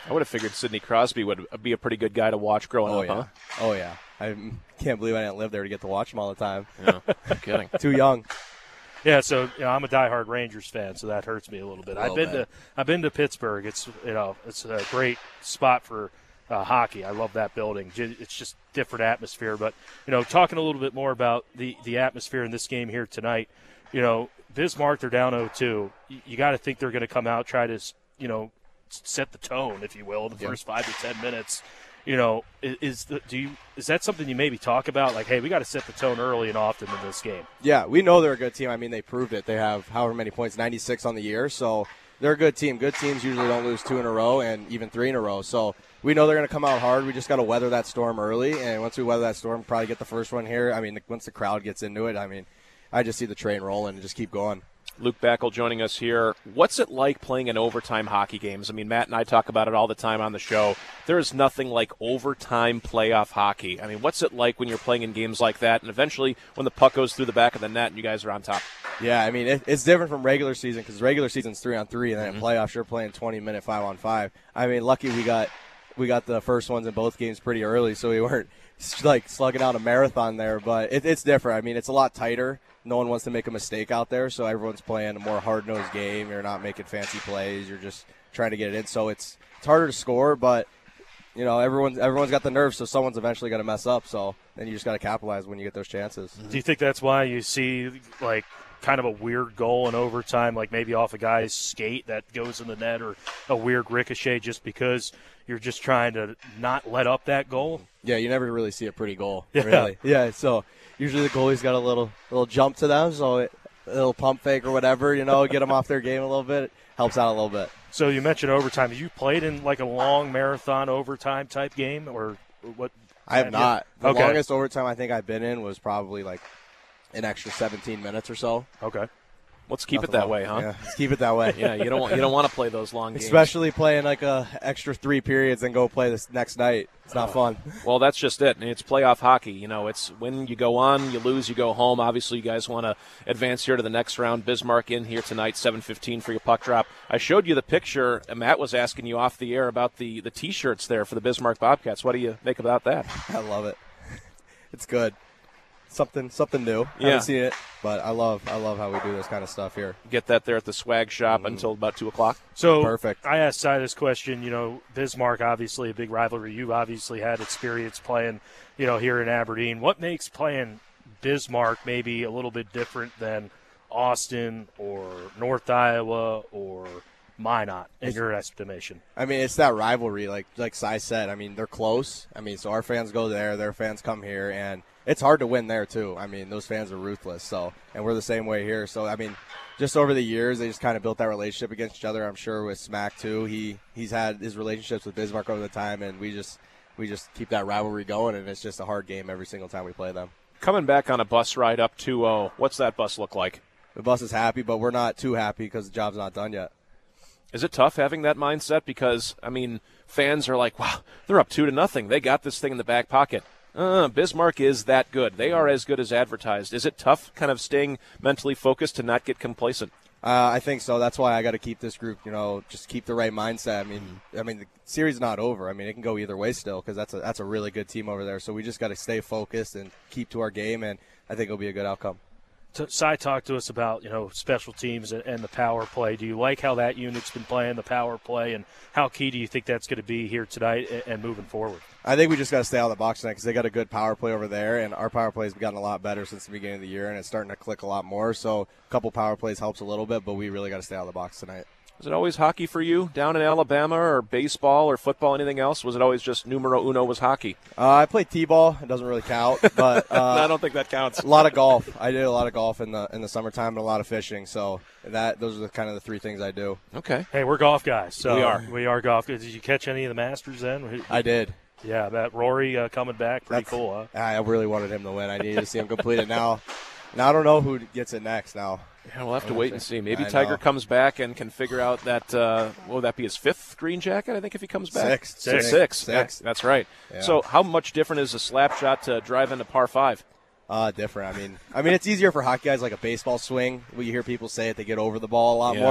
I would have figured Sidney Crosby would be a pretty good guy to watch growing Oh up, yeah, huh? oh yeah. I can't believe I didn't live there to get to watch him all the time. Yeah, I'm kidding. Too young. Yeah, so you know, I'm a diehard Rangers fan, so that hurts me a little bit. A I've little been bit. to I've been to Pittsburgh. It's you know it's a great spot for uh, hockey. I love that building. J- It's just different atmosphere. But you know, talking a little bit more about the the atmosphere in this game here tonight. You know, Bismarck, they're down oh two. You, you got to think they're going to come out, try to you know set the tone, if you will, the Yeah. first five to ten minutes. You know, is, is the do you is that something you maybe talk about? Like, hey, we got to set the tone early and often in this game. Yeah, we know they're a good team. I mean, they proved it. They have however many points, ninety-six on the year. So they're a good team. Good teams usually don't lose two in a row and even three in a row. So we know they're going to come out hard. We just got to weather that storm early. And once we weather that storm, probably get the first one here. I mean, once the crowd gets into it, I mean, I just see the train rolling and just keep going. Luke Backel joining us here. What's it like playing in overtime hockey games? I mean, Matt and I talk about it all the time on the show. There is nothing like overtime playoff hockey. I mean, what's it like when you're playing in games like that and eventually when the puck goes through the back of the net and you guys are on top? Yeah, I mean, it, it's different from regular season because regular season's three on three, and then Mhm. in playoffs you're playing twenty-minute five on five. I mean, lucky we got we got the first ones in both games pretty early, so we weren't like slugging out a marathon there. But it, it's different. I mean, it's a lot tighter. No one wants to make a mistake out there, so everyone's playing a more hard-nosed game. You're not making fancy plays. You're just trying to get it in. So it's it's harder to score, but you know everyone's everyone's got the nerves, so someone's eventually going to mess up. So then you just got to capitalize when you get those chances. Do you think that's why you see like kind of a weird goal in overtime, like maybe off a guy's skate that goes in the net, or a weird ricochet, just because you're just trying to not let up that goal? Yeah, you never really see a pretty goal. Yeah. Really. Yeah, so usually the goalie's got a little little jump to them, so it, a little pump fake or whatever, you know, get them off their game a little bit. It helps out a little bit. So you mentioned overtime. Have you played in like a long marathon overtime type game, or what? I have not. The Okay. longest overtime I think I've been in was probably like an extra seventeen minutes or so. Okay. Let's keep Nothing it that wrong. way, huh? Yeah, let's keep it that way. Yeah, you don't want, you don't want to play those long games. Especially playing like a extra three periods and go play this next night. It's not fun. Well, that's just it. It's playoff hockey. You know, it's when you go on, you lose, you go home. Obviously, you guys want to advance here to the next round. Bismarck in here tonight, seven fifteen for your puck drop. I showed you the picture. Matt was asking you off the air about the, the T-shirts there for the Bismarck Bobcats. What do you make about that? I love it. It's good. Something something new. Yeah. Haven't seen it, but I love I love how we do this kind of stuff here. Get that there at the swag shop until about two o'clock. So Perfect. I asked Cy this question. You know, Bismarck, obviously a big rivalry. You obviously had experience playing, you know, here in Aberdeen. What makes playing Bismarck maybe a little bit different than Austin or North Iowa or Minot in your estimation? I mean, it's that rivalry, like like Cy said. I mean, they're close. I mean, so our fans go there, their fans come here, and it's hard to win there too. I mean, those fans are ruthless. So, and we're the same way here. So, I mean, just over the years, they just kind of built that relationship against each other. I'm sure with Smack too. He he's had his relationships with Bismarck over the time, and we just we just keep that rivalry going. And it's just a hard game every single time we play them. Coming back on a bus ride up two oh, what's that bus look like? The bus is happy, but we're not too happy because the job's not done yet. Is it tough having that mindset? Because, I mean, fans are like, wow, they're up two to nothing. They got this thing in the back pocket. Uh, Bismarck is that good. They are as good as advertised. Is it tough kind of staying mentally focused to not get complacent? Uh, I think so. That's why I got to keep this group, you know, just keep the right mindset. I mean, I mean, the series is not over. I mean, it can go either way still because that's a that's a really good team over there. So we just got to stay focused and keep to our game, and I think it'll be a good outcome. So, Cy talked to us about, you know, special teams and, and the power play. Do you like how that unit's been playing the power play, and how key do you think that's going to be here tonight and, and moving forward? I think we just got to stay out of the box tonight because they got a good power play over there, and our power play has gotten a lot better since the beginning of the year, and it's starting to click a lot more. So a couple power plays helps a little bit, but we really got to stay out of the box tonight. Was it always hockey for you down in Alabama, or baseball or football, anything else? Was it always just numero uno was hockey? Uh, I played T-ball. It doesn't really count, but uh, I don't think that counts. A lot of golf. I did a lot of golf in the in the summertime and a lot of fishing. So that those are the kind of the three things I do. Okay. Hey, we're golf guys. So We are. We are golf guys. Did you catch any of the Masters then? I did. Yeah, that Rory uh, coming back, pretty That's, cool, huh? I really wanted him to win. I needed to see him complete it now. Now I don't know who gets it next now. Yeah, we'll have to wait and see. Maybe I Tiger know. comes back and can figure out that, uh, what would that be, his fifth green jacket, I think, if he comes back? Sixth. Six. Six. Six. Six. Yeah, that's right. Yeah. So how much different is a slap shot to drive into par five? Uh, different. I mean, I mean, it's easier for hockey guys like a baseball swing. We hear people say it; they get over the ball a lot Yeah. more.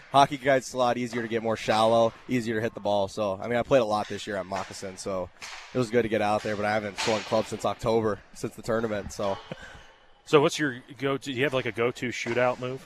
hockey gets a lot easier to get more shallow, easier to hit the ball. So, I mean, I played a lot this year at Moccasin, so it was good to get out there, but I haven't swung club since October, since the tournament. So, so what's your go-to? Do you have like a go-to shootout move?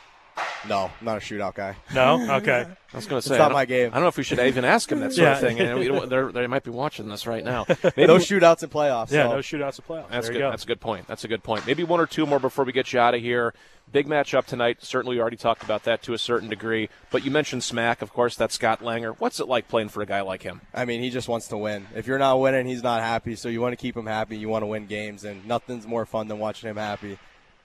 No, I'm not a shootout guy. No? Okay. I was going to say, it's not I my game. I don't know if we should even ask him that sort Yeah. of thing. And we don't, they're, they might be watching this right now. Maybe no shootouts in playoffs. Yeah, so. no shootouts in playoffs. That's there good. you go. That's a good point. That's a good point. Maybe one or two more before we get you out of here. Big matchup tonight. Certainly, we already talked about that to a certain degree. But you mentioned Smack, of course. That's Scott Langer. What's it like playing for a guy like him? I mean, he just wants to win. If you're not winning, he's not happy. So you want to keep him happy. You want to win games, and nothing's more fun than watching him happy.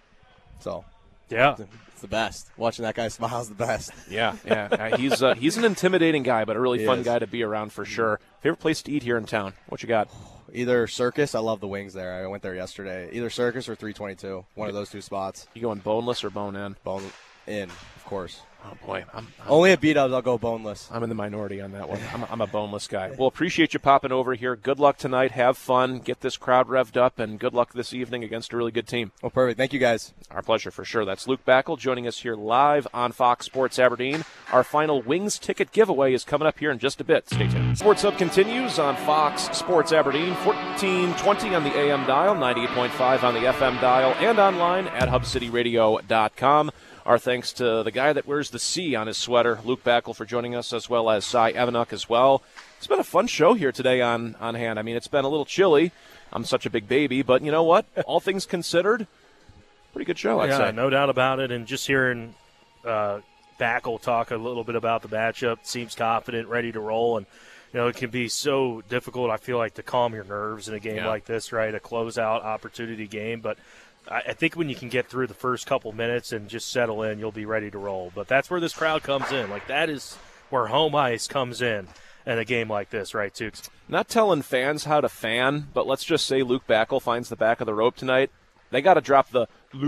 So, yeah, it's the best. Watching that guy smile is the best. Yeah, yeah. Uh, he's uh, he's an intimidating guy, but a really He fun is. guy to be around for sure. Favorite place to eat here in town? What you got? Either Circus, I love the wings there. I went there yesterday. Either Circus or three twenty-two, one of those two spots. You going boneless or bone in? Bone in, of course. Oh, boy. I'm, I'm, Only at B-dubs I'll go boneless. I'm in the minority on that one. I'm, I'm a boneless guy. Well, appreciate you popping over here. Good luck tonight. Have fun. Get this crowd revved up, and good luck this evening against a really good team. Oh, perfect. Thank you, guys. Our pleasure, for sure. That's Luke Backel joining us here live on Fox Sports Aberdeen. Our final Wings ticket giveaway is coming up here in just a bit. Stay tuned. Sports Hub continues on Fox Sports Aberdeen, fourteen twenty on the A M dial, ninety-eight point five on the F M dial, and online at hub city radio dot com. Our thanks to the guy that wears the C on his sweater, Luke Backel, for joining us, as well as Cy Evanuk as well. It's been a fun show here today on, on hand. I mean, it's been a little chilly. I'm such a big baby, but you know what? All things considered, pretty good show, I'd yeah, say. no doubt about it. And just hearing uh, Backel talk a little bit about the matchup, seems confident, ready to roll. And, you know, it can be so difficult, I feel like, to calm your nerves in a game Yeah. like this, right? A closeout opportunity game. But I, I think when you can get through the first couple minutes and just settle in, you'll be ready to roll. But that's where this crowd comes in. Like, that is where home ice comes in in a game like this, right, Tukes? Not telling fans how to fan, but let's just say Luke Backel finds the back of the rope tonight. They got to drop the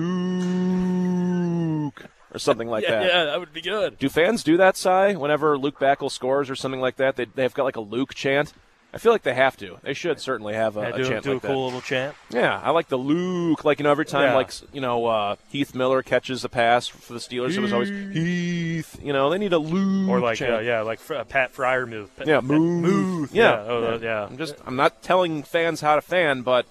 Luke or something like yeah, that. Yeah, that would be good. Do fans do that, Cy? Whenever Luke Backel scores or something like that, they, they've got like a Luke chant? I feel like they have to. They should certainly have a, Yeah, a do, chant do like a cool that. little chant. Yeah, I like the Luke. Like, you know, every time, Yeah. like, you know, uh, Heath Miller catches a pass for the Steelers, it was always Heath. You know, they need a Luke Or like, chant. uh, yeah, like uh, Pat Fryer move. Pat, Yeah, Pat- move. Yeah, Yeah. oh, uh, yeah. I'm just, I'm not telling fans how to fan, but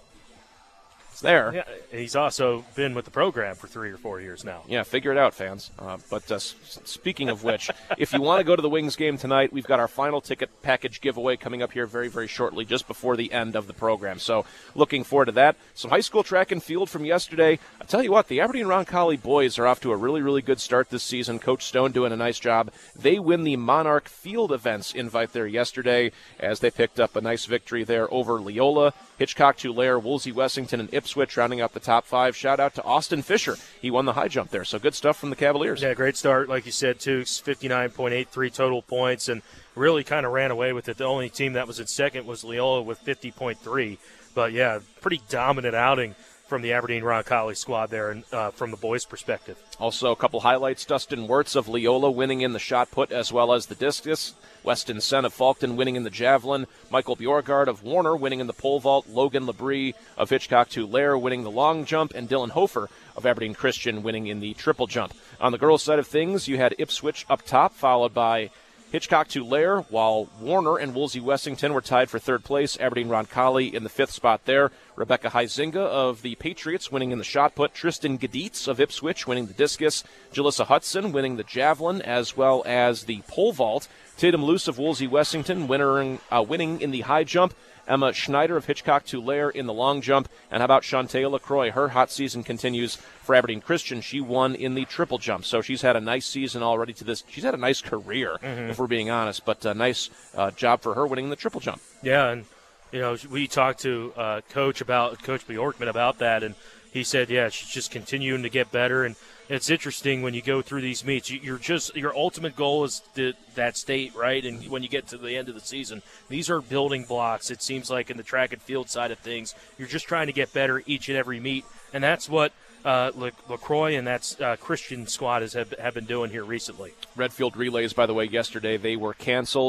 it's there. Yeah, he's also been with the program for three or four years now. Yeah, figure it out, fans. Uh, but uh, s- speaking of which, if you want to go to the Wings game tonight, we've got our final ticket package giveaway coming up here very, very shortly, just before the end of the program. So looking forward to that. Some high school track and field from yesterday. I tell you what, the Aberdeen Roncalli boys are off to a really, really good start this season. Coach Stone doing a nice job. They win the Monarch Field Events invite there yesterday as they picked up a nice victory there over Leola. Hitchcock, Tulare, Woolsey, Wessington, and Ipswich rounding out the top five. Shout out to Austin Fisher. He won the high jump there. So good stuff from the Cavaliers. Yeah, great start, like you said, too. fifty-nine point eight three total points, and really kind of ran away with it. The only team that was in second was Leola with fifty point three. But, yeah, pretty dominant outing from the Aberdeen Roncalli squad there and uh, from the boys' perspective. Also, a couple highlights. Dustin Wirtz of Leola winning in the shot put as well as the discus. Weston Sen of Falkton winning in the javelin. Michael Bjorgard of Warner winning in the pole vault. Logan Labrie of Hitchcock Tulare winning the long jump. And Dylan Hofer of Aberdeen Christian winning in the triple jump. On the girls' side of things, you had Ipswich up top, followed by Hitchcock Tulare, while Warner and Woolsey Wessington were tied for third place. Aberdeen Roncalli in the fifth spot there. Rebecca Huizinga of the Patriots winning in the shot put. Tristan Gaditz of Ipswich winning the discus. Jalissa Hudson winning the javelin as well as the pole vault. Tatum Luce of Woolsey Wessington winning, uh, winning in the high jump. Emma Schneider of Hitchcock Tulare in the long jump. And how about Chantea LaCroix? Her hot season continues for Aberdeen Christian. She won in the triple jump. So she's had a nice season already to this. She's had a nice career, Mhm. if we're being honest. But a nice uh, job for her winning the triple jump. Yeah, and, you know, we talked to uh, Coach about Coach Bjorkman about that, and he said, yeah, she's just continuing to get better. And it's interesting when you go through these meets. You, you're just your ultimate goal is the, that state, right? And when you get to the end of the season, these are building blocks. It seems like in the track and field side of things, you're just trying to get better each and every meet, and that's what uh, La- LaCroix and that's uh, Christian squad has have, have been doing here recently. Redfield relays, by the way, yesterday they were canceled.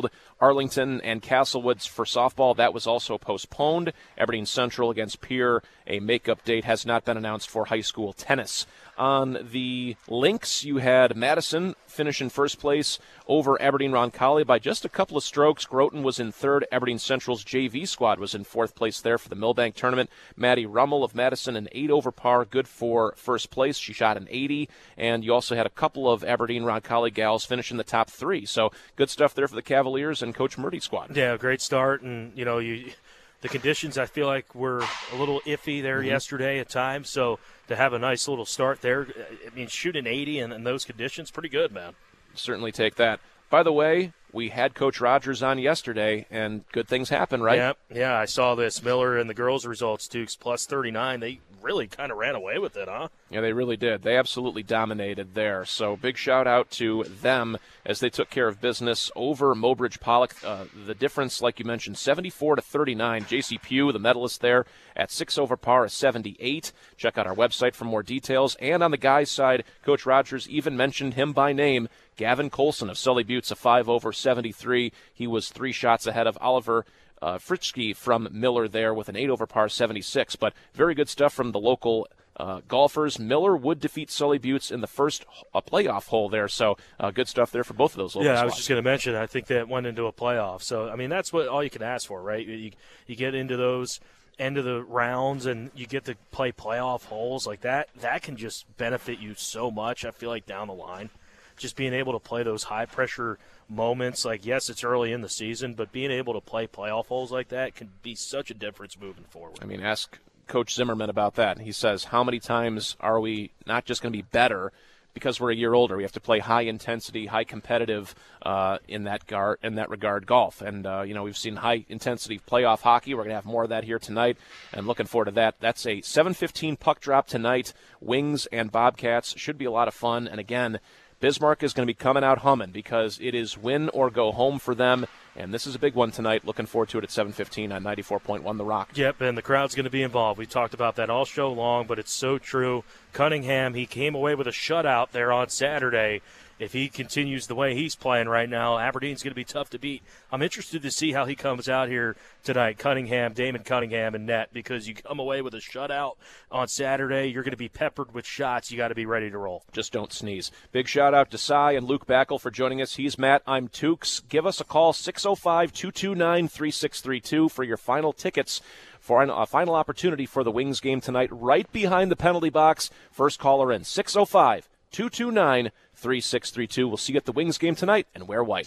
Arlington and Castlewoods for softball, that was also postponed. Aberdeen Central against Pierre, a makeup date has not been announced for high school tennis. On the links, you had Madison finish in first place over Aberdeen Roncalli by just a couple of strokes. Groton was in third. Aberdeen Central's J V squad was in fourth place there for the Millbank tournament. Maddie Rummel of Madison, an eight over par, good for first place. She shot an eighty, and you also had a couple of Aberdeen Roncalli gals finish in the top three. So good stuff there for the Cavaliers and Coach Murdy's squad. Yeah, great start, and you know you. The conditions, I feel like, were a little iffy there mm-hmm. yesterday at times. So to have a nice little start there, I mean, shooting eighty in, in those conditions, pretty good, man. Certainly take that. By the way, we had Coach Rogers on yesterday, and good things happen, right? Yeah, yeah. I saw this. Miller and the girls' results, Dukes, plus thirty-nine. They really kind of ran away with it, huh? Yeah, they really did. They absolutely dominated there. So big shout-out to them as they took care of business over Mobridge Pollock. Uh, the difference, like you mentioned, seventy-four to thirty-nine. J C Pugh, the medalist there, at six over par, a seventy-eight. Check out our website for more details. And on the guys' side, Coach Rogers even mentioned him by name, Gavin Colson of Sully Buttes, a five over seventy-three. He was three shots ahead of Oliver uh, Fritschke from Miller there with an eight over par seventy-six. But very good stuff from the local uh, golfers. Miller would defeat Sully Buttes in the first uh, playoff hole there. So uh, good stuff there for both of those local Yeah, squads. I was just going to mention, I think that went into a playoff. So, I mean, that's what all you can ask for, right? You, you get into those end of the rounds and you get to play playoff holes like that. That can just benefit you so much, I feel like, down the line. Just being able to play those high-pressure moments, like, yes, it's early in the season, but being able to play playoff holes like that can be such a difference moving forward. I mean, ask Coach Zimmerman about that. He says, how many times are we not just going to be better because we're a year older? We have to play high-intensity, high-competitive uh, in that gar- in that regard golf. And, uh, you know, we've seen high-intensity playoff hockey. We're going to have more of that here tonight, and looking forward to that. That's a seven fifteen puck drop tonight. Wings and Bobcats. Should be a lot of fun. And, again, Bismarck is going to be coming out humming because it is win or go home for them, and this is a big one tonight. Looking forward to it at seven fifteen on ninety-four point one The Rock. Yep, and the crowd's going to be involved. We talked about that all show long, but it's so true. Cunningham, he came away with a shutout there on Saturday. If he continues the way he's playing right now, Aberdeen's going to be tough to beat. I'm interested to see how he comes out here tonight. Cunningham, Damon Cunningham, and net, because you come away with a shutout on Saturday, you're going to be peppered with shots. You got to be ready to roll. Just don't sneeze. Big shout out to Cy and Luke Backel for joining us. He's Matt. I'm Tukes. Give us a call, six oh five, two two nine, three six three two, for your final tickets for a final opportunity for the Wings game tonight, right behind the penalty box. First caller in, six oh five, two two nine, three six three two. We'll see you at the Wings game tonight, and wear white.